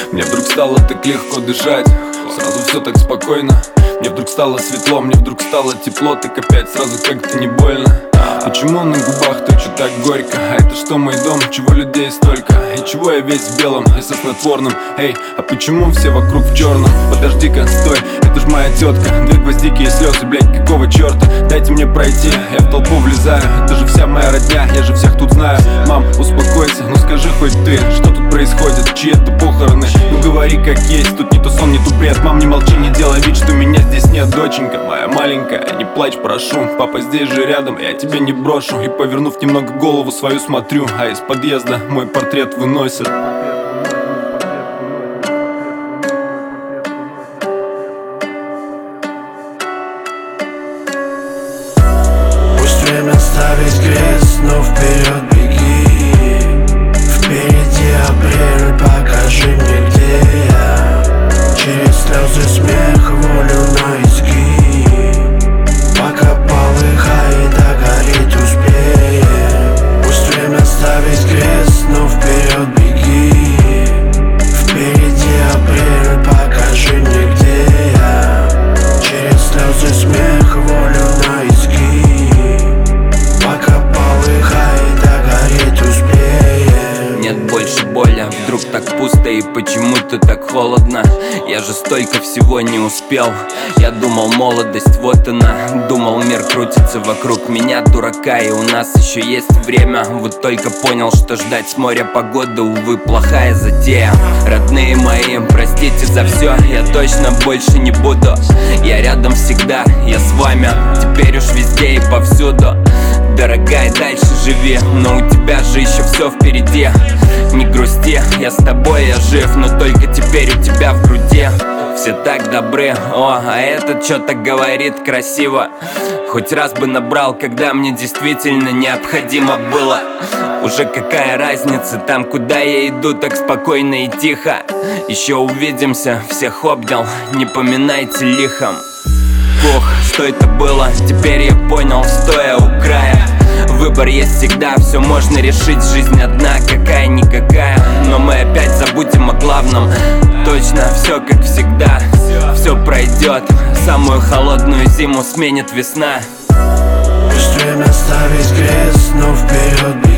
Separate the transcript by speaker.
Speaker 1: Мне вдруг стало так легко дышать, сразу все так спокойно. Мне вдруг стало светло, мне вдруг стало тепло, так опять сразу как-то не больно. Почему на губах точно так горько? А это что, мой дом? Чего людей столько? И чего я весь в белом и со снотворным? Эй, а почему все вокруг в черном? Подожди-ка, стой, это ж моя тетка. Две гвоздики и слезы, блять, какого черта? Дайте мне пройти, я в толпу влезаю. Это же вся моя родня, я же всех тут знаю. Мам, успокойся, ну скажи хоть ты, что тут происходит? Чьи это похороны? Ну говори как есть, тут не то сон, не то бред. Мам, не молчи, не делай вид, что меня здесь нет. Доченька моя маленькая, не плачь, прошу. Папа здесь же рядом, я тебя не брошу. И повернув немного голову свою смотрю, а из подъезда мой портрет выносят.
Speaker 2: Пусть время ставит крест, но вперед беги. Впереди апрель, покажи мне, где я. Через слезы, смех, волю на изгиб. Пока полыхает, догорит, успеем. Пусть время ставит крест, но вперед беги. Впереди апрель, покажи мне, где я. Через слезы, смех, волю на изгиб. Пока полыхает, догорит, успеем.
Speaker 3: Нет больше боли, вдруг так пусто и почему-то так холодно. Я же столько всего не успел. Я думал, молодость, вот она. Думал, мир крутится вокруг меня, дурака, и у нас еще есть время. Вот только понял, что ждать с моря погоды, увы, плохая затея. Родные мои, простите за все, я точно больше не буду. Я рядом всегда, я с вами, теперь уж везде и повсюду. Дорогая, дальше живи, но у тебя же еще все впереди. Не грусти, я с тобой, я жив, но только теперь у тебя в груди. Все так добры, о, а этот что-то говорит красиво. Хоть раз бы набрал, когда мне действительно необходимо было. Уже какая разница, там куда я иду, так спокойно и тихо. Еще увидимся, всех обнял, не поминайте лихом. Ох, что это было, теперь я понял, стоя у края. Выбор есть всегда, все можно решить, жизнь одна, какая-никакая. Но мы опять забудем о главном, точно все как всегда. Все пройдет, самую холодную зиму сменит весна.
Speaker 2: Пусть время ставит крест, но вперед беги.